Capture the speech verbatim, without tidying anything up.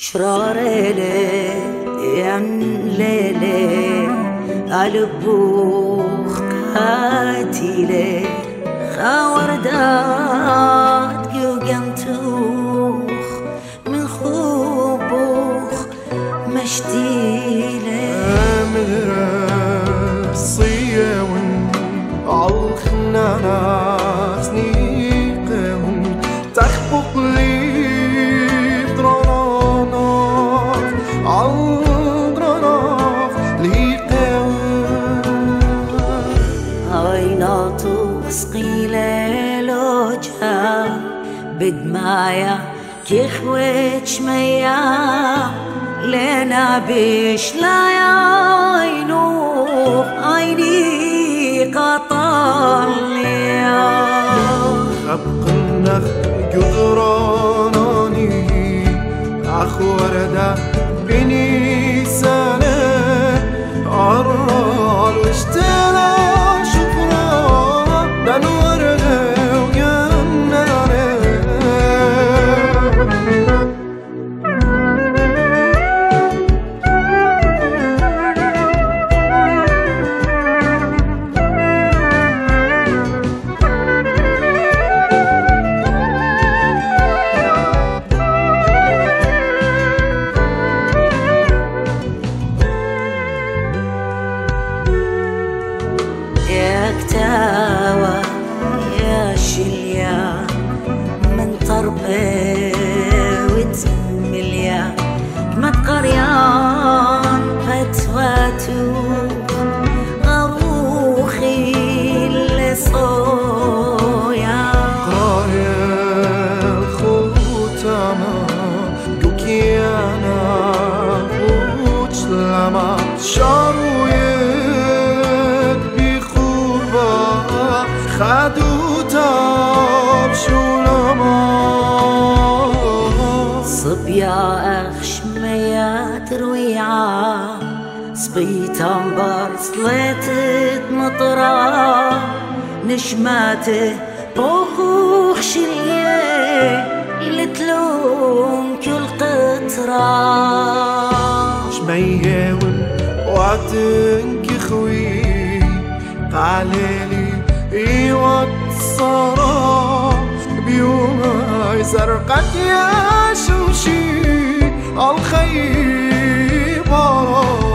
شرار ين ليلي قلبوخ قاتلي خاوردات جوجنتوخ من خوبوخ مشتيلي امر صيون عالخنانا سنيقهم تخبط لي بدرانات عالدرانات ليقهم عيناتو سقيلة لوجها بدمايا كيخوت شميا لنا بشلايا عينوخ عيني قطاليا خبق النخ قدراناني أخ وردة بني سنة عرال واشترى شفرا دان وردة ويناني يا كتاوى يا شليا من طربة وتمليا كما تقريان فتواتو غروخي لصويا قايا الخوتانا قوكيانا وجلما شارويك بخوربا خدوتا بشولما صبيا أخشميا ترويعا صبيتا برصلت مطرا نشماته بوخوخ شليه لتلوم كل قطرة شميون وعدنك خوي تعاليلي ايوات الصراف بيوماي زرقت يا شمشي الخيبة